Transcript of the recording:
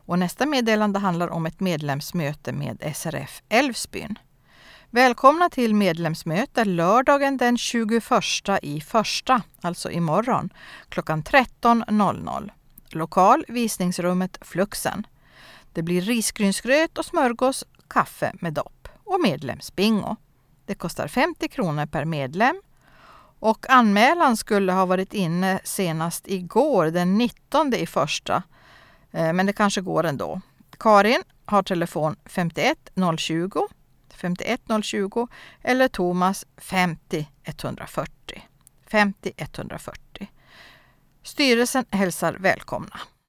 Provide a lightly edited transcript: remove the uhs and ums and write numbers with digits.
Och nästa meddelande handlar om ett medlemsmöte med SRF Älvsbyn. Välkomna till medlemsmöte lördagen den 21/1, alltså imorgon, klockan 13.00. Lokal visningsrummet Fluxen. Det blir risgrynsgröt och smörgås, kaffe med dopp och medlemsbingo. Det kostar 50 kronor per medlem. Och anmälan skulle ha varit inne senast igår, den 19/1. Men det kanske går ändå. Karin har telefon 51 020 eller Thomas 50 140. Styrelsen hälsar välkomna.